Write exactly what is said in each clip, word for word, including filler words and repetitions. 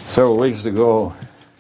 Several weeks ago,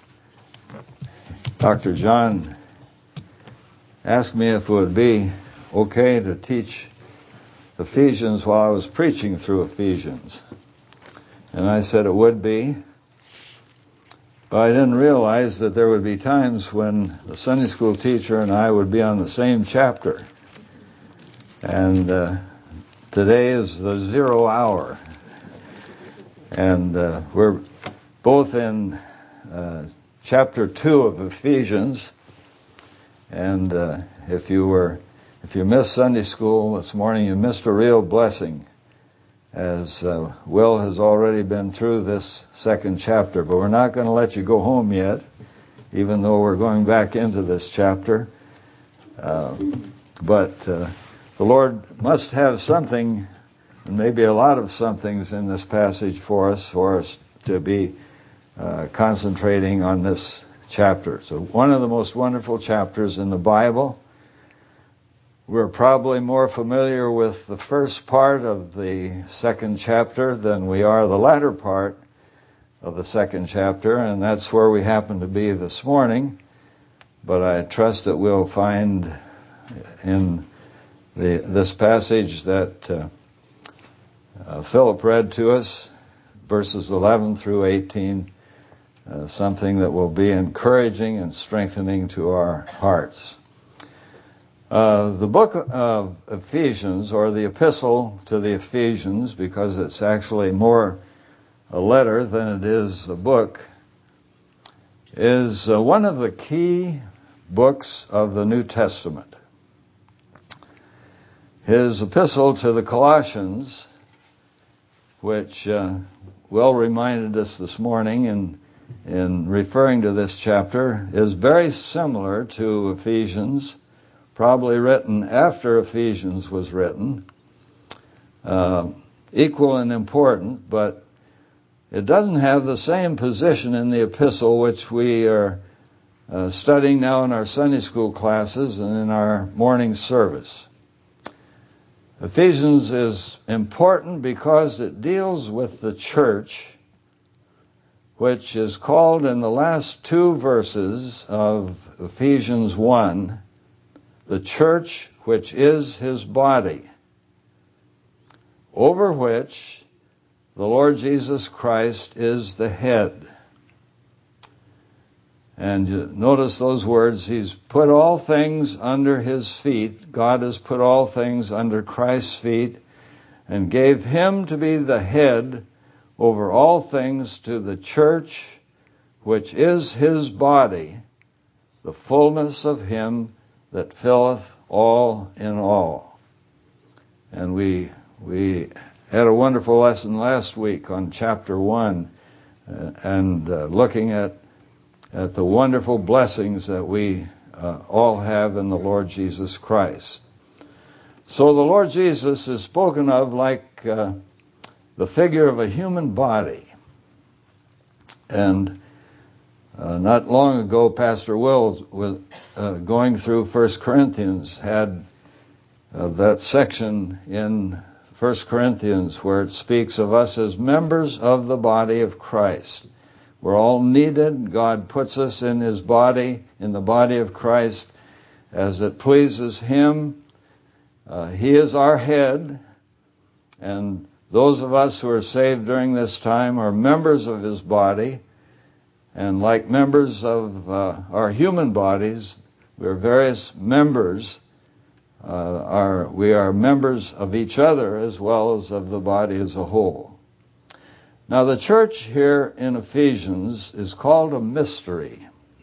Doctor John asked me if it would be okay to teach Ephesians while I was preaching through Ephesians. And I said it would be, but I didn't realize that there would be times when the Sunday school teacher and I would be on the same chapter. And uh, today is the zero hour. And uh, we're both in uh, chapter two of Ephesians. And uh, if you were, if you missed Sunday school this morning, you missed a real blessing, as uh, Will has already been through this second chapter. But we're not going to let you go home yet, even though we're going back into this chapter. Uh, but uh, the Lord must have something, and maybe a lot of somethings in this passage for us, for us to be uh, concentrating on this chapter. So one of the most wonderful chapters in the Bible. We're probably more familiar with the first part of the second chapter than we are the latter part of the second chapter, and that's where we happen to be this morning. But I trust that we'll find in the, this passage that uh, uh, Philip read to us, verses eleven through eighteen, uh, something that will be encouraging and strengthening to our hearts. Uh, the book of Ephesians, or the epistle to the Ephesians, because it's actually more a letter than it is a book, is uh, one of the key books of the New Testament. His epistle to the Colossians, which uh, Will reminded us this morning in, in referring to this chapter, is very similar to Ephesians, probably written after Ephesians was written, uh, equal and important, but it doesn't have the same position in the epistle which we are uh, studying now in our Sunday school classes and in our morning service. Ephesians is important because it deals with the church, which is called in the last two verses of Ephesians one, the church which is his body, over which the Lord Jesus Christ is the head. And notice those words, he's put all things under his feet. God has put all things under Christ's feet and gave him to be the head over all things to the church, which is his body, the fullness of him that filleth all in all. And we we had a wonderful lesson last week on chapter one, uh, and uh, looking at at the wonderful blessings that we uh, all have in the Lord Jesus Christ. So the Lord Jesus is spoken of like uh, the figure of a human body. And uh, not long ago, Pastor Will was uh, going through First Corinthians, had uh, that section in First Corinthians where it speaks of us as members of the body of Christ. We're all needed. God puts us in his body, in the body of Christ, as it pleases him. Uh, he is our head, and those of us who are saved during this time are members of his body, and like members of uh, our human bodies, we're various members. Uh, are, we are members of each other as well as of the body as a whole. Now, the church here in Ephesians is called a mystery.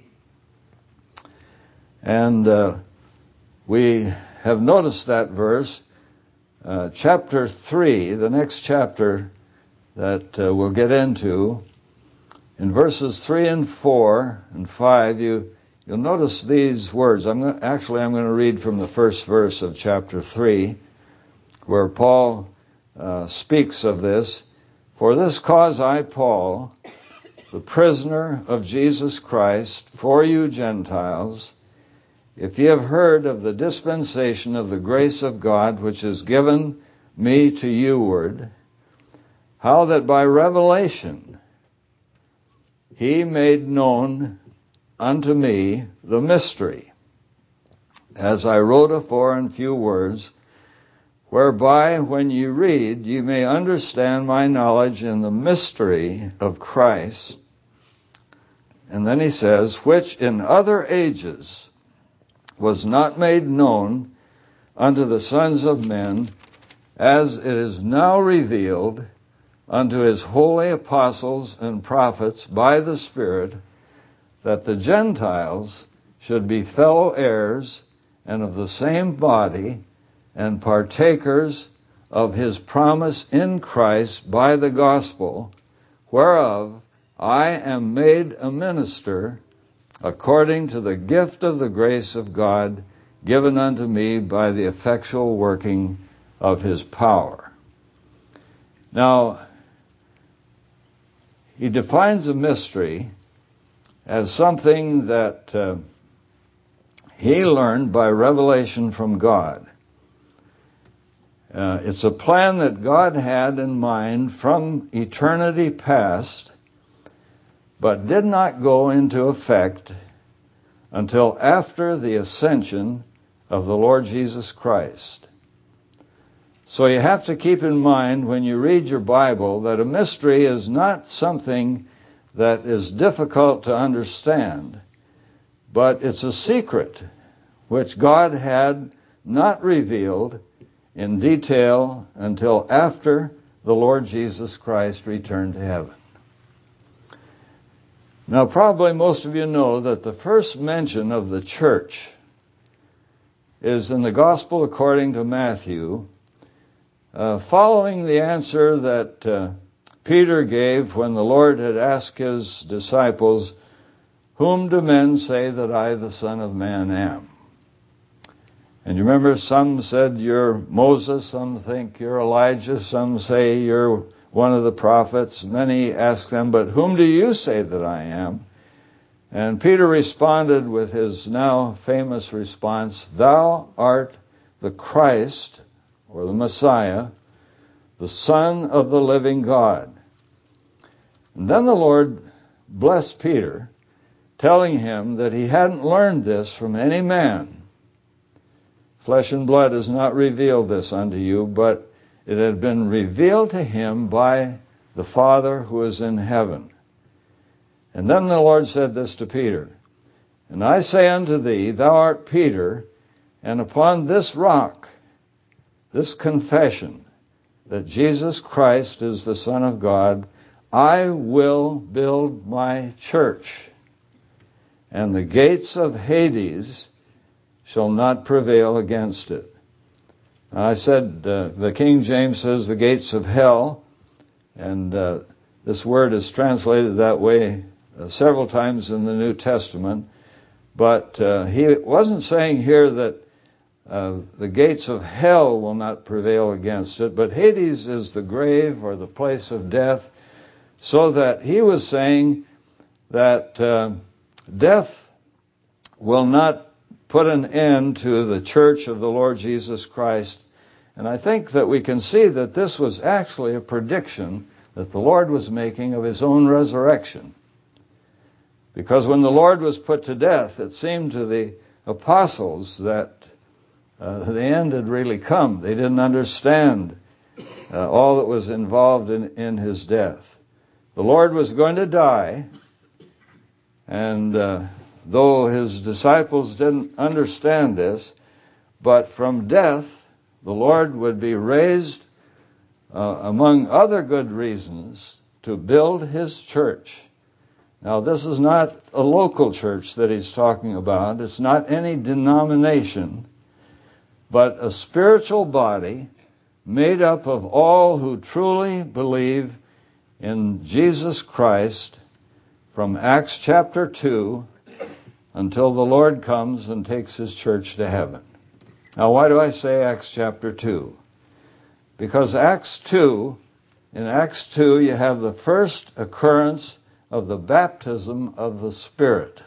And uh, we have noticed that verse, uh, chapter three, the next chapter that uh, we'll get into. In verses three and four and five, you, you'll notice these words. I'm going, actually, I'm going to read from the first verse of chapter three, where Paul uh, speaks of this. For this cause I, Paul, the prisoner of Jesus Christ, for you Gentiles, if ye have heard of the dispensation of the grace of God which is given me to youward, how that by revelation he made known unto me the mystery, as I wrote afore in few words, whereby when you read, you may understand my knowledge in the mystery of Christ. And then he says, which in other ages was not made known unto the sons of men, as it is now revealed unto his holy apostles and prophets by the Spirit, that the Gentiles should be fellow heirs and of the same body, and partakers of his promise in Christ by the gospel, whereof I am made a minister according to the gift of the grace of God given unto me by the effectual working of his power. Now, he defines a mystery as something that uh, he learned by revelation from God. Uh, it's a plan that God had in mind from eternity past, but did not go into effect until after the ascension of the Lord Jesus Christ. So you have to keep in mind when you read your Bible that a mystery is not something that is difficult to understand, but it's a secret which God had not revealed in detail until after the Lord Jesus Christ returned to heaven. Now, probably most of you know that the first mention of the church is in the Gospel according to Matthew, uh, following the answer that uh, Peter gave when the Lord had asked his disciples, whom do men say that I, the Son of Man, am? And you remember, some said you're Moses, some think you're Elijah, some say you're one of the prophets. And then he asked them, but whom do you say that I am? And Peter responded with his now famous response, thou art the Christ, or the Messiah, the Son of the living God. And then the Lord blessed Peter, telling him that he hadn't learned this from any man. Flesh and blood has not revealed this unto you, but it had been revealed to him by the Father who is in heaven. And then the Lord said this to Peter, and I say unto thee, thou art Peter, and upon this rock, this confession that Jesus Christ is the Son of God, I will build my church, and the gates of Hades shall not prevail against it. I said, uh, the King James says the gates of hell, and uh, this word is translated that way uh, several times in the New Testament, but uh, he wasn't saying here that uh, the gates of hell will not prevail against it, but Hades is the grave or the place of death, so that he was saying that uh, death will not put an end to the church of the Lord Jesus Christ. And I think that we can see that this was actually a prediction that the Lord was making of his own resurrection. Because when the Lord was put to death, it seemed to the apostles that uh, the end had really come. They didn't understand uh, all that was involved in, in his death. The Lord was going to die, and uh, though his disciples didn't understand this, but from death, the Lord would be raised, uh, among other good reasons, to build his church. Now, this is not a local church that he's talking about. It's not any denomination, but a spiritual body made up of all who truly believe in Jesus Christ from Acts chapter two until the Lord comes and takes his church to heaven. Now, why do I say Acts chapter two? Because Acts two, in Acts two, you have the first occurrence of the baptism of the Spirit.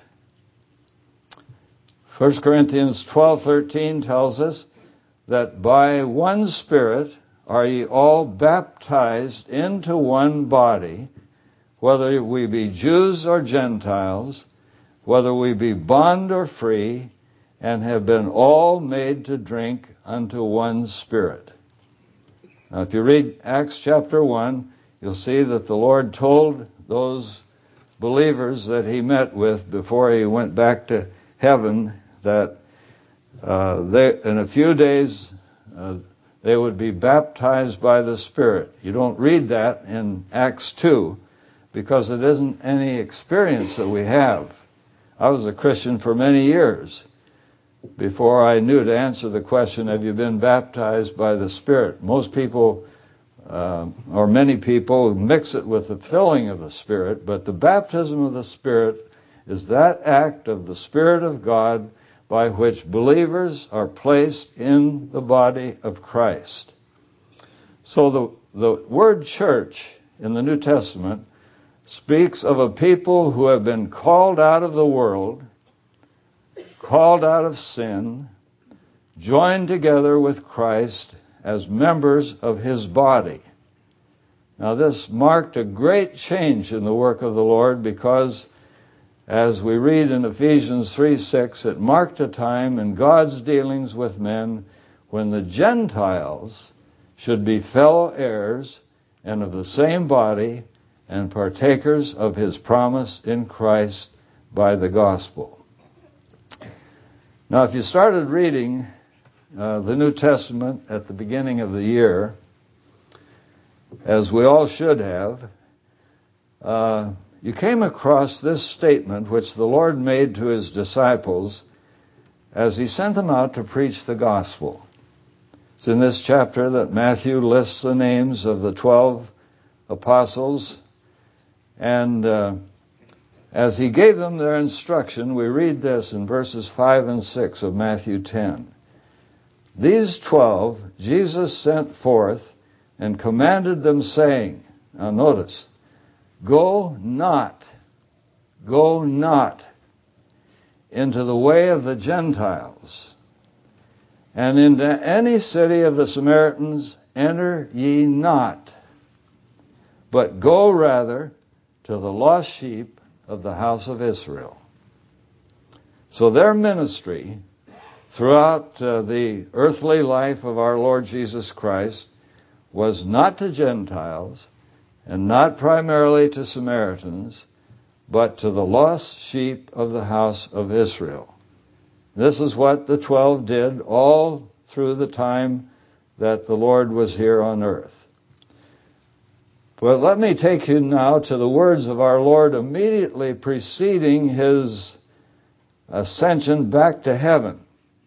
First Corinthians twelve thirteen tells us that by one Spirit are ye all baptized into one body, whether we be Jews or Gentiles, whether we be bond or free, and have been all made to drink unto one Spirit. Now, if you read Acts chapter one, you'll see that the Lord told those believers that he met with before he went back to heaven that uh, they, in a few days uh, they would be baptized by the Spirit. You don't read that in Acts two because it isn't any experience that we have. I was a Christian for many years before I knew to answer the question, have you been baptized by the Spirit? Most people, uh, or many people, mix it with the filling of the Spirit, but the baptism of the Spirit is that act of the Spirit of God by which believers are placed in the body of Christ. So the, the word church in the New Testament speaks of a people who have been called out of the world, called out of sin, joined together with Christ as members of his body. Now this marked a great change in the work of the Lord because, as we read in Ephesians three six, it marked a time in God's dealings with men when the Gentiles should be fellow heirs and of the same body and partakers of his promise in Christ by the gospel. Now, if you started reading uh, the New Testament at the beginning of the year, as we all should have, uh, you came across this statement which the Lord made to his disciples as he sent them out to preach the gospel. It's in this chapter that Matthew lists the names of the twelve apostles, and uh, as he gave them their instruction, we read this in verses five and six of Matthew ten. These twelve Jesus sent forth and commanded them, saying, now notice, go not, go not into the way of the Gentiles, and into any city of the Samaritans enter ye not, but go rather to the lost sheep of the house of Israel. So their ministry throughout uh, the earthly life of our Lord Jesus Christ was not to Gentiles and not primarily to Samaritans, but to the lost sheep of the house of Israel. This is what the twelve did all through the time that the Lord was here on earth. But let me take you now to the words of our Lord immediately preceding his ascension back to heaven.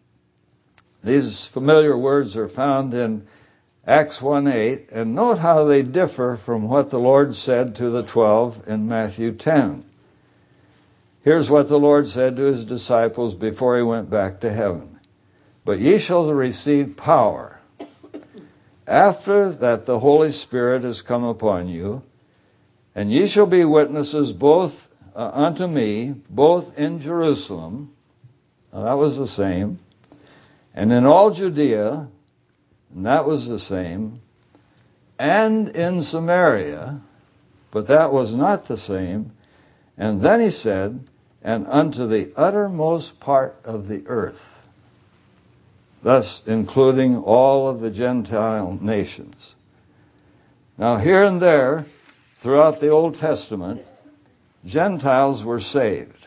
These familiar words are found in Acts one eight, and note how they differ from what the Lord said to the twelve in Matthew ten. Here's what the Lord said to his disciples before he went back to heaven. But ye shall receive power after that the Holy Spirit is come upon you, and ye shall be witnesses both uh, unto me, both in Jerusalem, now that was the same, and in all Judea, and that was the same, and in Samaria, but that was not the same. And then he said, and unto the uttermost part of the earth, thus including all of the Gentile nations. Now here and there, throughout the Old Testament, Gentiles were saved.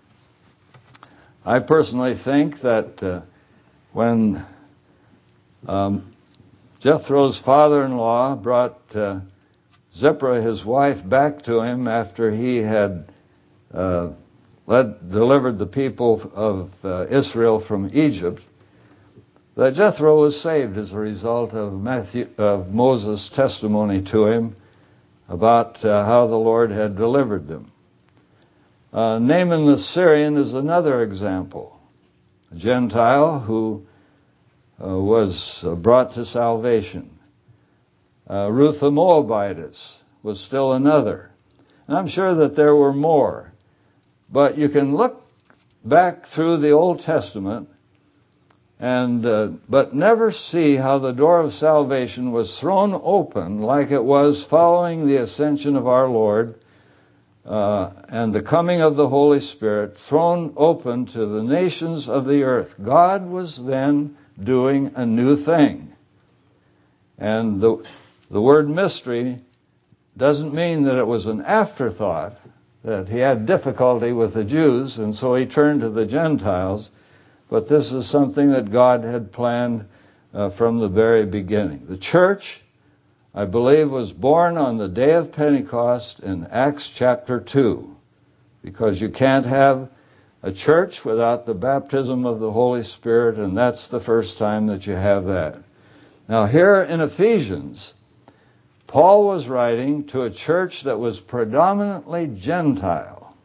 I personally think that uh, when um, Jethro's father-in-law brought uh, Zipporah, his wife, back to him after he had uh, led, delivered the people of uh, Israel from Egypt, that Jethro was saved as a result of Matthew, of Moses' testimony to him about uh, how the Lord had delivered them. Uh, Naaman the Syrian is another example. A Gentile who uh, was uh, brought to salvation. Uh, Ruth the Moabitess was still another. And I'm sure that there were more. But you can look back through the Old Testament and uh, but never see how the door of salvation was thrown open like it was following the ascension of our Lord uh, and the coming of the Holy Spirit, thrown open to the nations of the earth. God was then doing a new thing. And the, the word mystery doesn't mean that it was an afterthought, that he had difficulty with the Jews, and so he turned to the Gentiles. But this is something that God had planned uh, from the very beginning. The church, I believe, was born on the day of Pentecost in Acts chapter two, because you can't have a church without the baptism of the Holy Spirit, and that's the first time that you have that. Now here in Ephesians, Paul was writing to a church that was predominantly Gentile,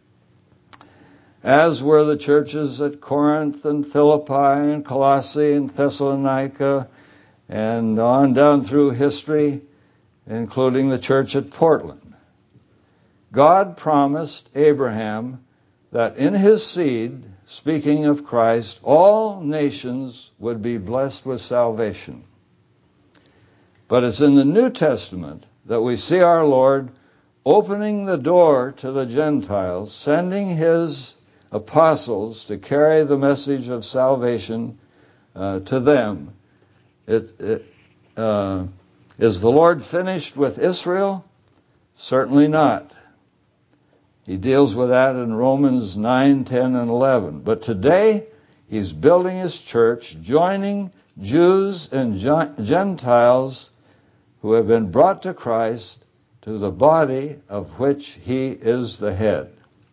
as were the churches at Corinth and Philippi and Colossae and Thessalonica and on down through history, including the church at Portland. God promised Abraham that in his seed, speaking of Christ, all nations would be blessed with salvation. But it's in the New Testament that we see our Lord opening the door to the Gentiles, sending his apostles to carry the message of salvation uh, to them. It, it, uh, is the Lord finished with Israel? Certainly not. He deals with that in Romans nine, ten, and eleven. But today, he's building his church, joining Jews and Gentiles who have been brought to Christ, to the body of which he is the head.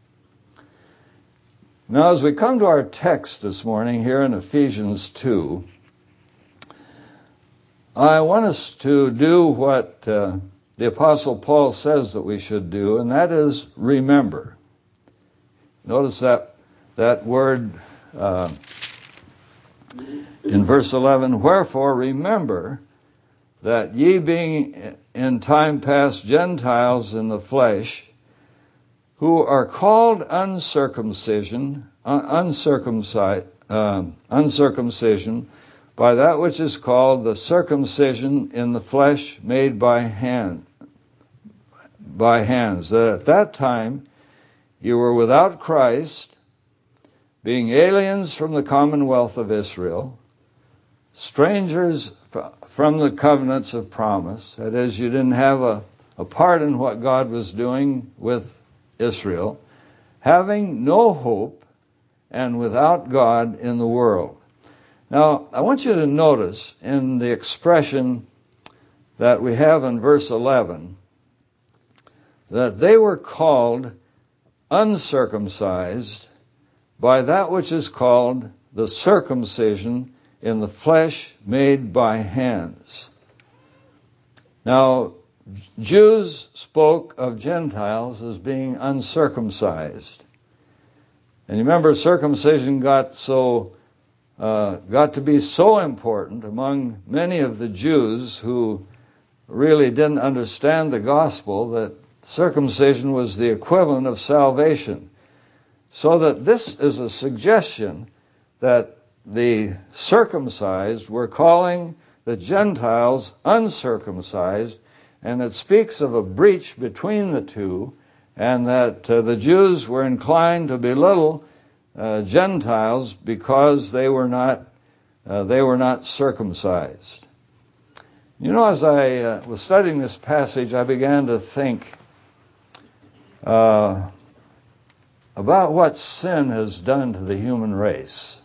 Now, as we come to our text this morning here in Ephesians two, I want us to do what uh, the Apostle Paul says that we should do, and that is remember. Notice that that word uh, in verse eleven, wherefore remember that ye being in time past Gentiles in the flesh, who are called uncircumcision, uh, uncircumcised, uh, uncircumcision, by that which is called the circumcision in the flesh made by hand, by hands, that at that time you were without Christ, being aliens from the commonwealth of Israel, strangers from the covenants of promise. That is, you didn't have a, a part in what God was doing with Israel, having no hope and without God in the world. Now, I want you to notice in the expression that we have in verse eleven that they were called uncircumcised by that which is called the circumcision in the flesh made by hands. Now, Jews spoke of Gentiles as being uncircumcised. And you remember, circumcision got so uh, got to be so important among many of the Jews who really didn't understand the gospel that circumcision was the equivalent of salvation. So that this is a suggestion that the circumcised were calling the Gentiles uncircumcised, and it speaks of a breach between the two, and that uh, the Jews were inclined to belittle uh, Gentiles because they were not uh, they were not circumcised. You know, as I uh, was studying this passage, I began to think uh, about what sin has done to the human race.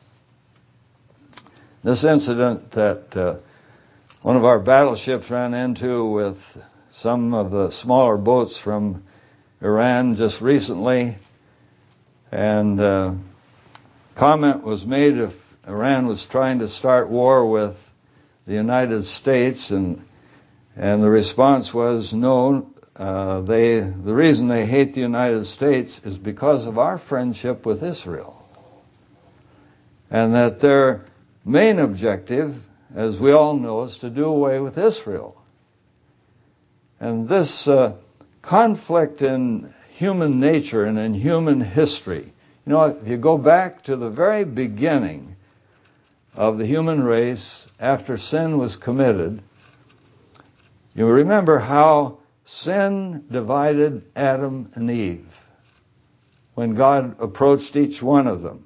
This incident that uh, one of our battleships ran into with some of the smaller boats from Iran just recently, and uh, comment was made if Iran was trying to start war with the United States, and and the response was no. Uh, they the reason they hate the United States is because of our friendship with Israel, and that their main objective, as we all know, is to do away with Israel. And this uh, conflict in human nature and in human history, you know, if you go back to the very beginning of the human race after sin was committed, you remember how sin divided Adam and Eve when God approached each one of them.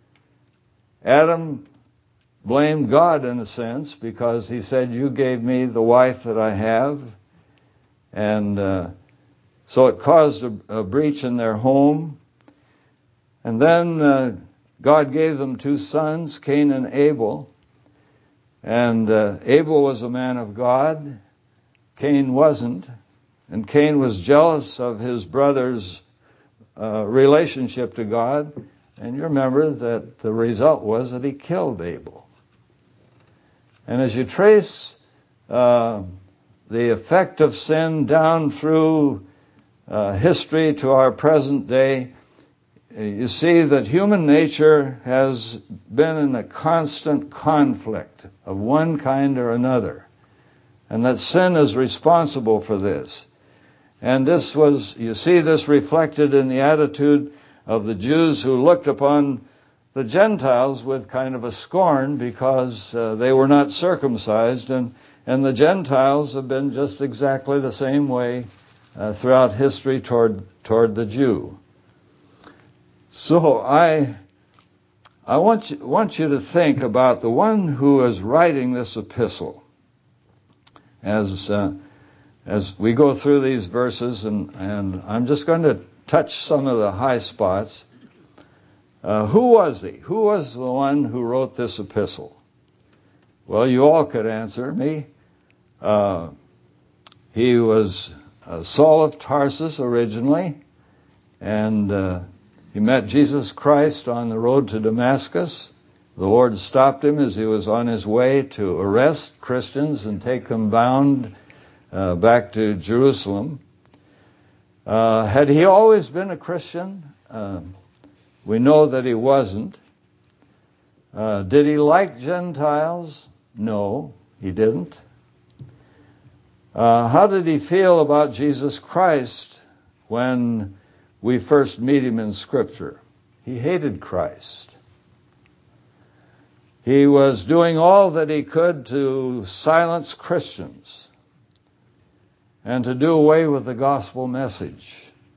Adam blamed God in a sense because he said, you gave me the wife that I have. And uh, so it caused a, a breach in their home. And then uh, God gave them two sons, Cain and Abel. And uh, Abel was a man of God. Cain wasn't. And Cain was jealous of his brother's uh, relationship to God. And you remember that the result was that he killed Abel. And as you trace uh, the effect of sin down through uh, history to our present day, you see that human nature has been in a constant conflict of one kind or another, and that sin is responsible for this. And this was, you see this reflected in the attitude of the Jews who looked upon the Gentiles with kind of a scorn because uh, they were not circumcised, and, and the Gentiles have been just exactly the same way uh, throughout history toward toward the Jew. So I I want you, want you to think about the one who is writing this epistle as uh, as we go through these verses, and, and I'm just going to touch some of the high spots. Uh, who was he? Who was the one who wrote this epistle? Well, you all could answer me. Uh, he was uh, Saul of Tarsus originally, and uh, he met Jesus Christ on the road to Damascus. The Lord stopped him as he was on his way to arrest Christians and take them bound uh, back to Jerusalem. Uh, had he always been a Christian? Uh, we know that he wasn't. Uh, did he like Gentiles? No, he didn't. Uh, how did he feel about Jesus Christ when we first meet him in Scripture? He hated Christ. He was doing all that he could to silence Christians and to do away with the gospel message.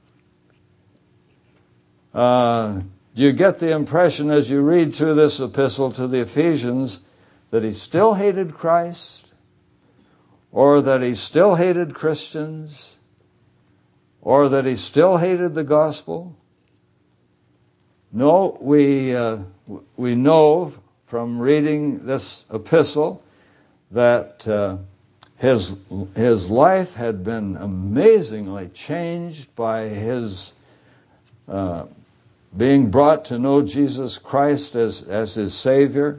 Uh, do you get the impression as you read through this epistle to the Ephesians that he still hated Christ, or that he still hated Christians, or that he still hated the gospel? No, we uh, we know from reading this epistle that uh, his his life had been amazingly changed by his uh, being brought to know Jesus Christ as as his Savior.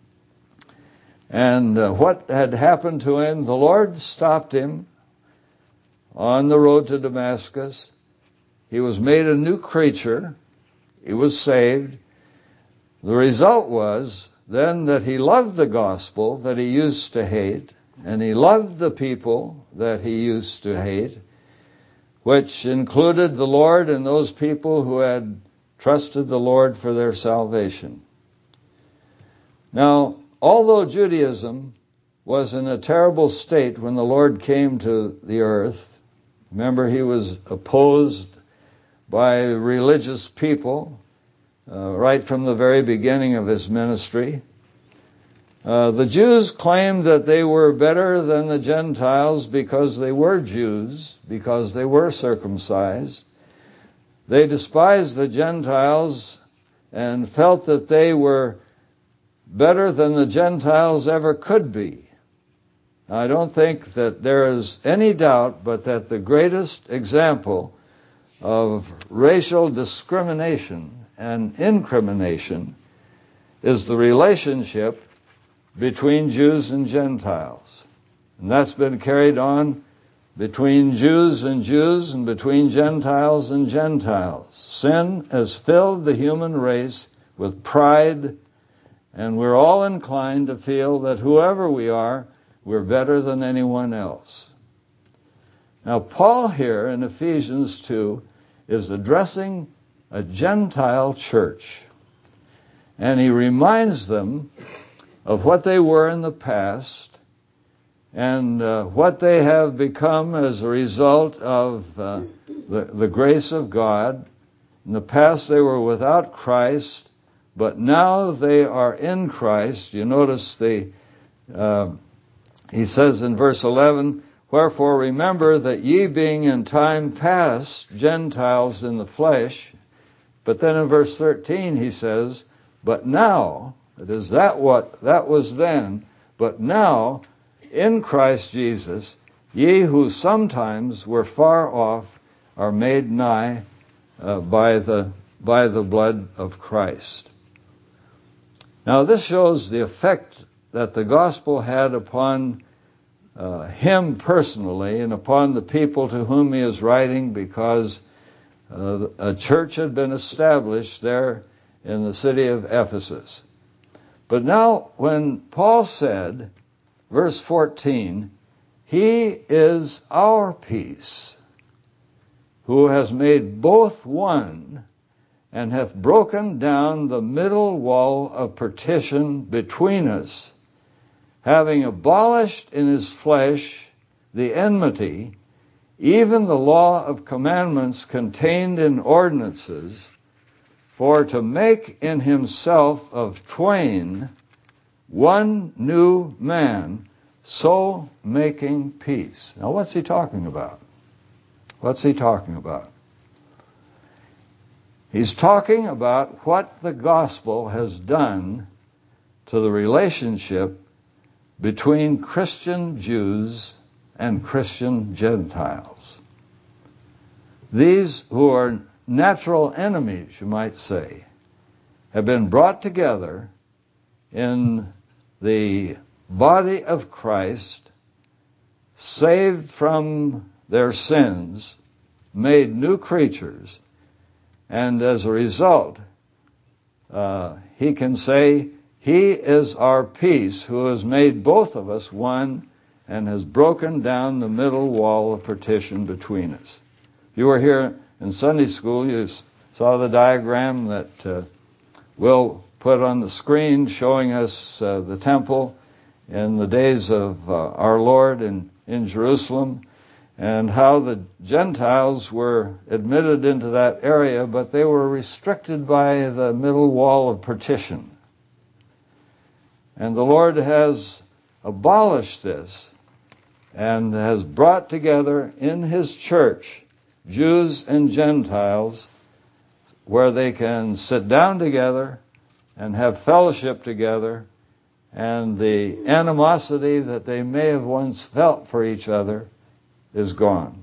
And uh, what had happened to him? The Lord stopped him on the road to Damascus. He was made a new creature. He was saved. The result was then that he loved the gospel that he used to hate, and he loved the people that he used to hate, which included the Lord and those people who had trusted the Lord for their salvation. Now, although Judaism was in a terrible state when the Lord came to the earth, remember he was opposed by religious people uh, right from the very beginning of his ministry. Uh, the Jews claimed that they were better than the Gentiles because they were Jews, because they were circumcised. They despised the Gentiles and felt that they were better than the Gentiles ever could be. Now, I don't think that there is any doubt but that the greatest example of racial discrimination and incrimination is the relationship between Jews and Gentiles. And that's been carried on between Jews and Jews and between Gentiles and Gentiles. Sin has filled the human race with pride, and we're all inclined to feel that whoever we are, we're better than anyone else. Now, Paul here in Ephesians two is addressing a Gentile church, and he reminds them of what they were in the past and uh, what they have become as a result of uh, the, the grace of God. In the past they were without Christ, but now they are in Christ. You notice the, uh, he says in verse eleven, wherefore remember that ye being in time past Gentiles in the flesh. But then in verse thirteen he says, but now, it is that what, that was then, but now in Christ Jesus, ye who sometimes were far off are made nigh uh, by the, by the blood of Christ. Now this shows the effect that the gospel had upon uh, him personally and upon the people to whom he is writing, because uh, a church had been established there in the city of Ephesus. But now when Paul said, verse fourteen, he is our peace, who has made both one, and hath broken down the middle wall of partition between us, having abolished in his flesh the enmity, even the law of commandments contained in ordinances, for to make in himself of twain one new man, so making peace. Now what's he talking about? What's he talking about? He's talking about what the gospel has done to the relationship between Christian Jews and Christian Gentiles. These who are natural enemies, you might say, have been brought together in the body of Christ, saved from their sins, made new creatures, and as a result, uh, he can say, he is our peace, who has made both of us one and has broken down the middle wall of partition between us. You were here in Sunday school, you saw the diagram that uh, Will put on the screen showing us uh, the temple in the days of uh, our Lord in, in Jerusalem, and how the Gentiles were admitted into that area, but they were restricted by the middle wall of partition. And the Lord has abolished this and has brought together in his church Jews and Gentiles, where they can sit down together and have fellowship together, and the animosity that they may have once felt for each other is gone.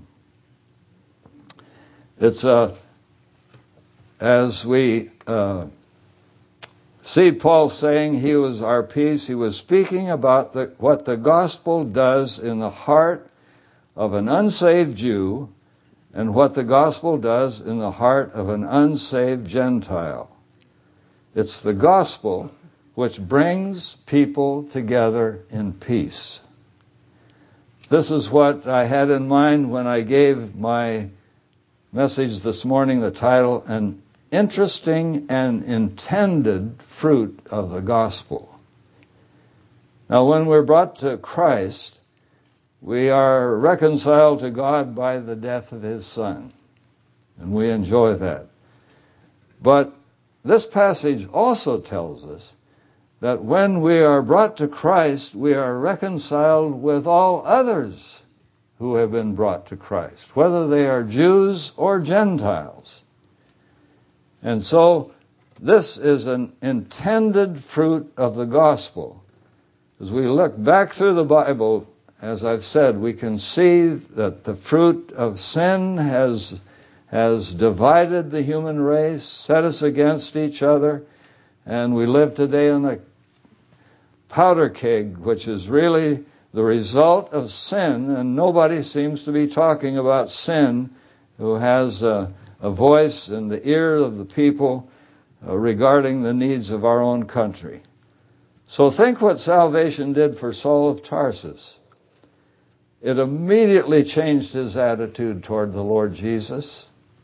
It's a, as we uh, see Paul saying he was our peace, he was speaking about the, what the gospel does in the heart of an unsaved Jew and what the gospel does in the heart of an unsaved Gentile. It's the gospel which brings people together in peace. This is what I had in mind when I gave my message this morning, the title, An Interesting and Intended Fruit of the Gospel. Now, when we're brought to Christ, we are reconciled to God by the death of his Son, and we enjoy that. But this passage also tells us that when we are brought to Christ, we are reconciled with all others who have been brought to Christ, whether they are Jews or Gentiles. And so this is an intended fruit of the gospel. As we look back through the Bible, as I've said, we can see that the fruit of sin has, has divided the human race, set us against each other, and we live today in a powder keg, which is really the result of sin, and nobody seems to be talking about sin who has a, a voice in the ear of the people uh, regarding the needs of our own country. So think what salvation did for Saul of Tarsus. It immediately changed his attitude toward the Lord Jesus.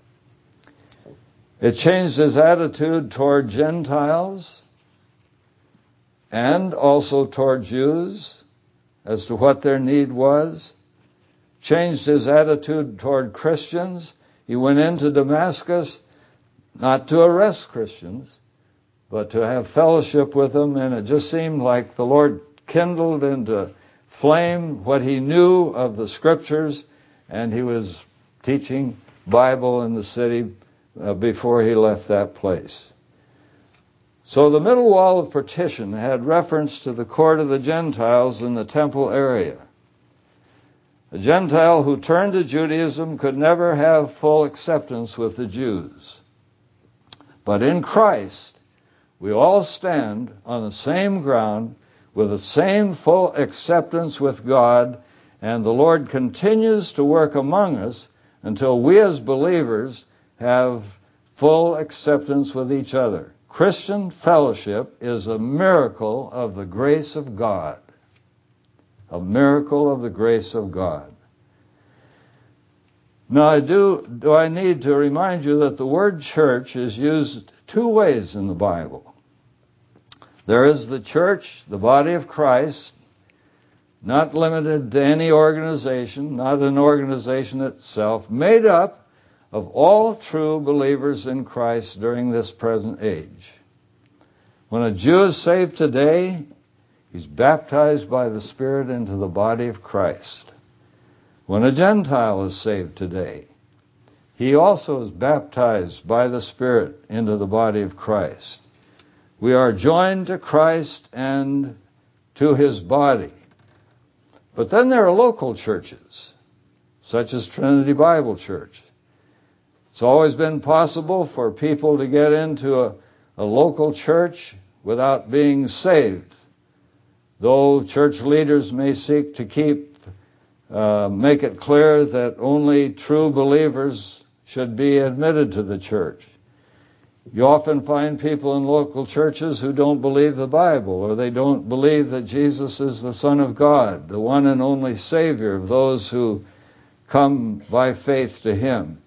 It changed his attitude toward Gentiles and also toward Jews. as to what their need was, changed his attitude toward Christians. He went into Damascus not to arrest Christians, but to have fellowship with them, and it just seemed like the Lord kindled into flame what he knew of the Scriptures, and he was teaching Bible in the city uh, before he left that place. So the middle wall of partition had reference to the court of the Gentiles in the temple area. A Gentile who turned to Judaism could never have full acceptance with the Jews. But in Christ, we all stand on the same ground with the same full acceptance with God, and the Lord continues to work among us until we as believers have full acceptance with each other. Christian fellowship is a miracle of the grace of God. A miracle of the grace of God. Now, I do, do I need to remind you that the word church is used two ways in the Bible. There is the church, the body of Christ, not limited to any organization, not an organization itself, made up of all true believers in Christ during this present age. When a Jew is saved today, he's baptized by the Spirit into the body of Christ. When a Gentile is saved today, he also is baptized by the Spirit into the body of Christ. We are joined to Christ and to his body. But then there are local churches, such as Trinity Bible Church. It's always been possible for people to get into a, a local church without being saved, though church leaders may seek to keep, uh, make it clear that only true believers should be admitted to the church. You often find people in local churches who don't believe the Bible, or they don't believe that Jesus is the Son of God, the one and only Savior of those who come by faith to him.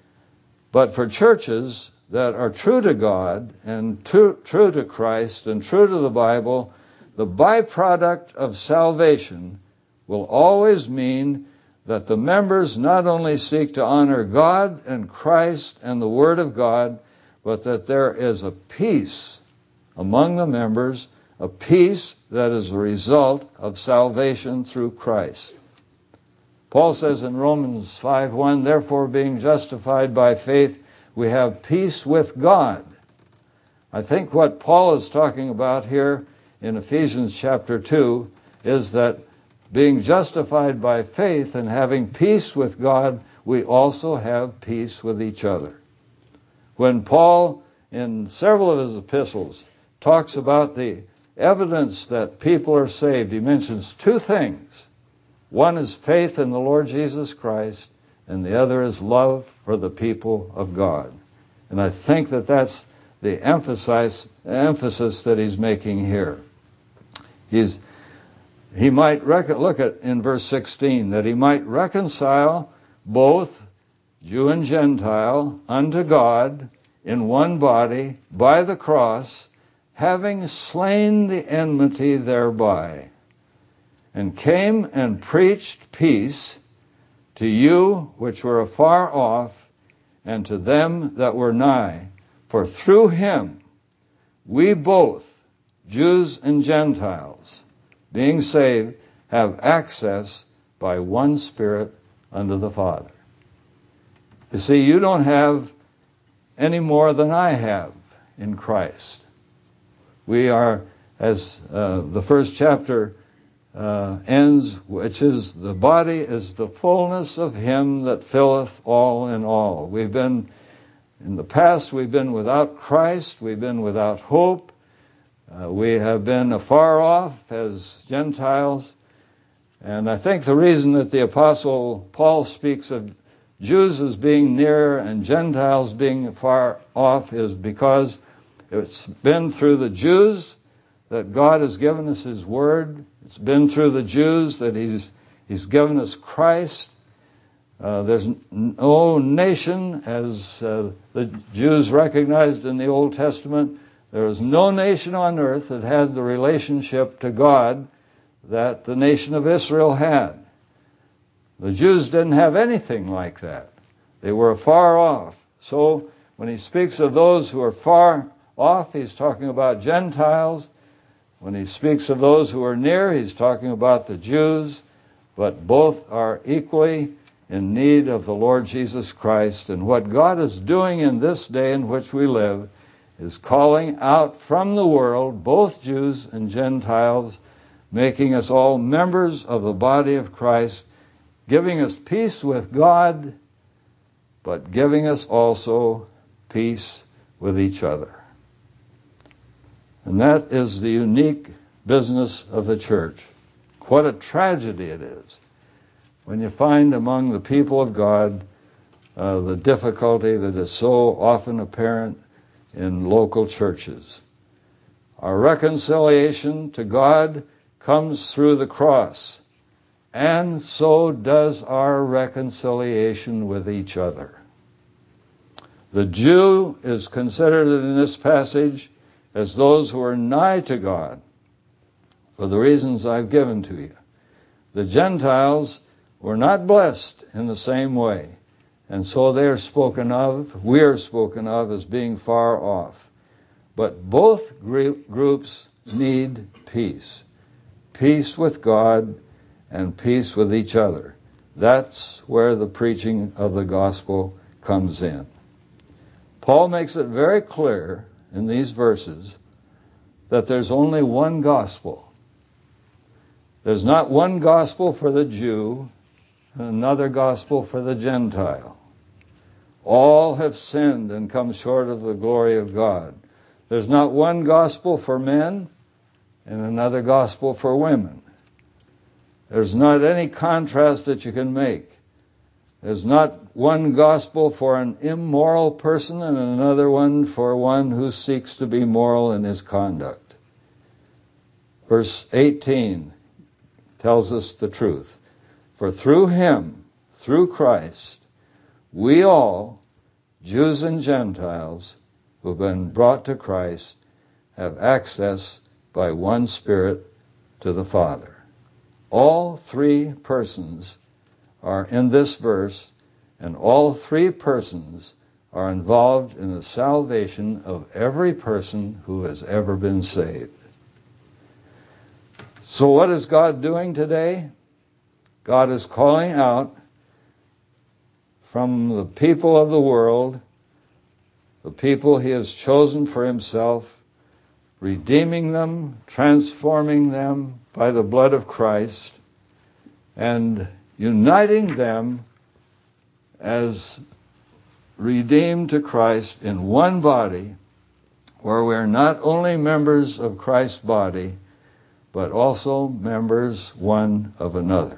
But for churches that are true to God and true, true to Christ and true to the Bible, the byproduct of salvation will always mean that the members not only seek to honor God and Christ and the Word of God, but that there is a peace among the members, a peace that is the result of salvation through Christ. Paul says in Romans five one, therefore being justified by faith, we have peace with God. I think what Paul is talking about here in Ephesians chapter two is that being justified by faith and having peace with God, we also have peace with each other. When Paul, in several of his epistles, talks about the evidence that people are saved, he mentions two things. One is faith in the Lord Jesus Christ, and the other is love for the people of God. And I think that that's the emphasis, emphasis that he's making here. He's, he might, rec- look at in verse sixteen, that he might reconcile both Jew and Gentile unto God in one body by the cross, having slain the enmity thereby, and came and preached peace to you which were afar off, and to them that were nigh. For through him we both, Jews and Gentiles, being saved, have access by one Spirit unto the Father. You see, you don't have any more than I have in Christ. We are, as uh, the first chapter uh, ends, which is the body is the fullness of him that filleth all in all. We've been, in the past, we've been without Christ. We've been without hope. Uh, we have been afar off as Gentiles. And I think the reason that the Apostle Paul speaks of Jews as being near and Gentiles being far off is because it's been through the Jews that God has given us his word. It's been through the Jews that he's he's given us Christ. Uh, there's no nation, as uh, the Jews recognized in the Old Testament, there is no nation on earth that had the relationship to God that the nation of Israel had. The Jews didn't have anything like that. They were far off. So when he speaks of those who are far off, he's talking about Gentiles. When he speaks of those who are near, he's talking about the Jews. But both are equally in need of the Lord Jesus Christ. And what God is doing in this day in which we live is calling out from the world both Jews and Gentiles, making us all members of the body of Christ, giving us peace with God, but giving us also peace with each other. And that is the unique business of the church. What a tragedy it is when you find among the people of God uh, the difficulty that is so often apparent in local churches. Our reconciliation to God comes through the cross, and so does our reconciliation with each other. The Jew is considered in this passage as those who are nigh to God, for the reasons I've given to you. The Gentiles were not blessed in the same way, and so they are spoken of, we are spoken of as being far off. But both groups need peace. Peace with God and peace with each other. That's where the preaching of the gospel comes in. Paul makes it very clear in these verses that there's only one gospel. There's not one gospel for the Jew and another gospel for the Gentile. All have sinned and come short of the glory of God. There's not one gospel for men and another gospel for women. There's not any contrast that you can make. There's not one gospel for an immoral person and another one for one who seeks to be moral in his conduct. Verse eighteen tells us the truth. For through him, through Christ, we all, Jews and Gentiles, who have been brought to Christ, have access by one Spirit to the Father. All three persons are in this verse, and all three persons are involved in the salvation of every person who has ever been saved. So what is God doing today? God is calling out from the people of the world, the people he has chosen for himself, redeeming them, transforming them by the blood of Christ, and uniting them as redeemed to Christ in one body, where we are not only members of Christ's body, but also members one of another.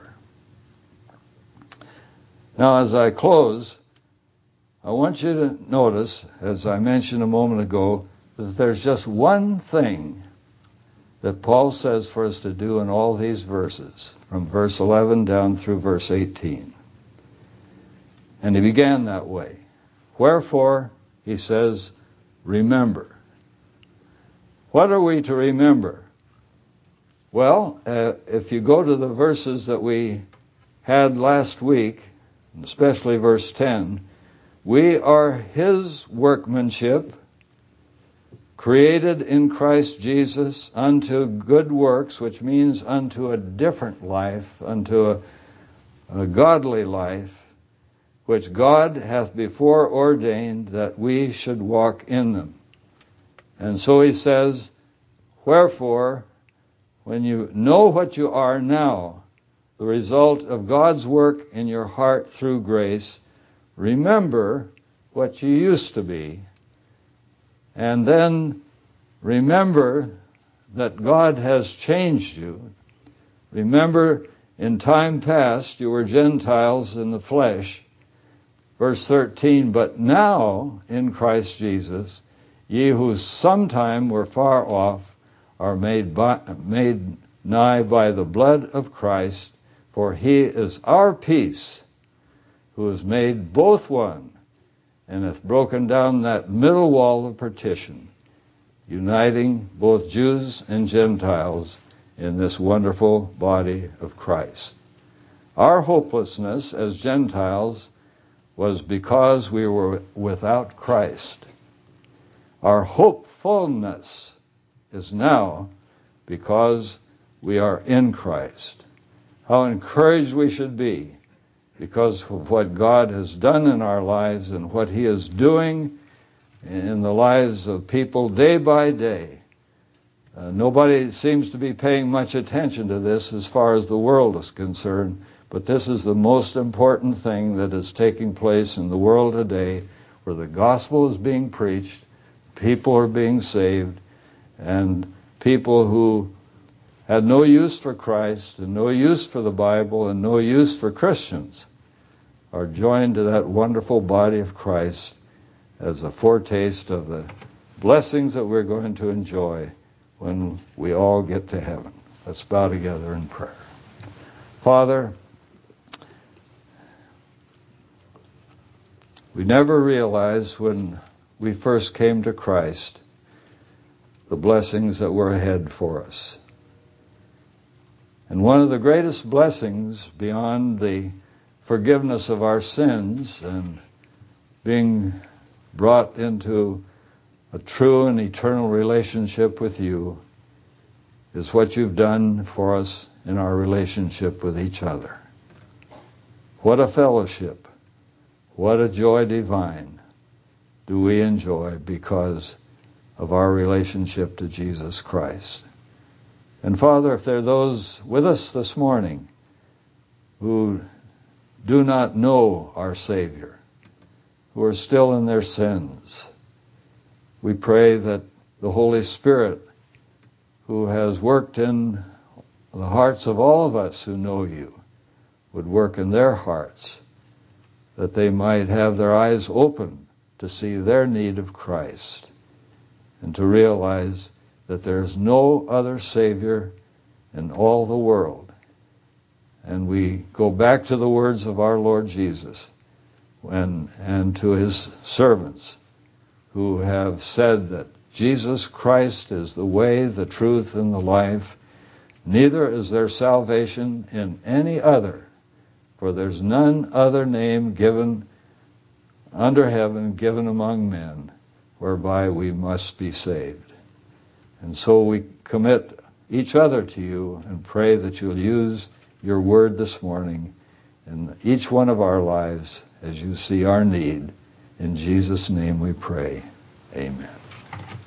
Now, as I close, I want you to notice, as I mentioned a moment ago, that there's just one thing that Paul says for us to do in all these verses, from verse eleven down through verse eighteen. And he began that way. Wherefore, he says, remember. What are we to remember? Well, uh, if you go to the verses that we had last week, especially verse ten, we are his workmanship, created in Christ Jesus unto good works, which means unto a different life, unto a, a godly life, which God hath before ordained that we should walk in them. And so he says, wherefore, when you know what you are now, the result of God's work in your heart through grace, remember what you used to be, and then remember that God has changed you. Remember, in time past, you were Gentiles in the flesh. Verse thirteen, but now, in Christ Jesus, ye who sometime were far off are made, by, made nigh by the blood of Christ, for he is our peace, who has made both one, and hath broken down that middle wall of partition, uniting both Jews and Gentiles in this wonderful body of Christ. Our hopelessness as Gentiles was because we were without Christ. Our hopefulness is now because we are in Christ. How encouraged we should be because of what God has done in our lives and what He is doing in the lives of people day by day. Uh, nobody seems to be paying much attention to this as far as the world is concerned, but this is the most important thing that is taking place in the world today, where the gospel is being preached, people are being saved, and people who had no use for Christ and no use for the Bible and no use for Christians are joined to that wonderful body of Christ as a foretaste of the blessings that we're going to enjoy when we all get to heaven. Let's bow together in prayer. Father, we never realized when we first came to Christ the blessings that were ahead for us. And one of the greatest blessings beyond the forgiveness of our sins and being brought into a true and eternal relationship with you is what you've done for us in our relationship with each other. What a fellowship, what a joy divine do we enjoy because of our relationship to Jesus Christ. And Father, if there are those with us this morning who do not know our Savior, who are still in their sins, we pray that the Holy Spirit, who has worked in the hearts of all of us who know you, would work in their hearts, that they might have their eyes open to see their need of Christ and to realize that there is no other Savior in all the world. And we go back to the words of our Lord Jesus when, and to His servants who have said that Jesus Christ is the way, the truth, and the life. Neither is there salvation in any other, for there's none other name given under heaven, given among men, whereby we must be saved. And so we commit each other to you and pray that you'll use your word this morning in each one of our lives as you see our need. In Jesus' name we pray. Amen.